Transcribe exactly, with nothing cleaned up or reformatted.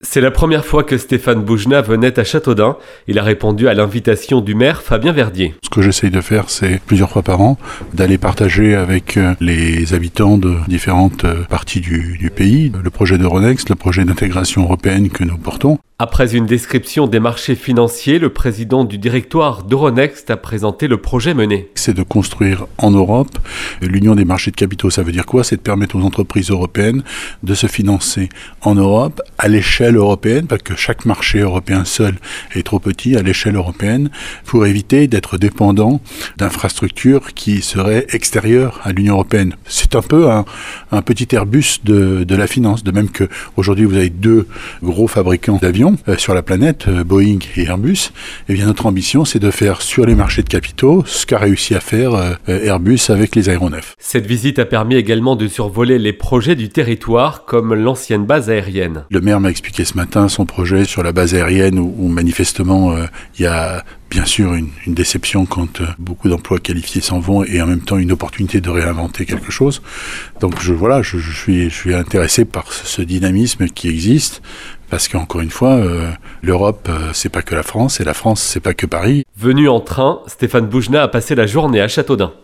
C'est la première fois que Stéphane Boujna venait à Châteaudun. Il a répondu à l'invitation du maire Fabien Verdier. Ce que j'essaye de faire, c'est plusieurs fois par an, d'aller partager avec les habitants de différentes parties du, du pays le projet d'Euronext, le projet d'intégration européenne que nous portons. Après une description des marchés financiers, le président du directoire d'Euronext a présenté le projet mené. C'est de construire en Europe l'union des marchés de capitaux. Ça veut dire quoi? C'est de permettre aux entreprises européennes de se financer en Europe à l'échelle européenne, parce que chaque marché européen seul est trop petit, à l'échelle européenne, pour éviter d'être dépendant d'infrastructures qui seraient extérieures à l'Union européenne. C'est un peu un, un petit Airbus de, de la finance, de même qu'aujourd'hui vous avez deux gros fabricants d'avions sur la planète, Boeing et Airbus. Et bien notre ambition, c'est de faire sur les marchés de capitaux ce qu'a réussi à faire Airbus avec les aéronefs. Cette visite a permis également de survoler les projets du territoire, comme l'ancienne base aérienne. Le maire m'a expliqué ce matin son projet sur la base aérienne où, où manifestement euh, il y a bien sûr une, une déception quand euh, beaucoup d'emplois qualifiés s'en vont et en même temps une opportunité de réinventer quelque chose. Donc je, voilà, je, je, suis, je suis intéressé par ce, ce dynamisme qui existe. Parce qu'encore une fois, euh, l'Europe, euh, c'est pas que la France, et la France, c'est pas que Paris. Venu en train, Stéphane Boujna a passé la journée à Châteaudun.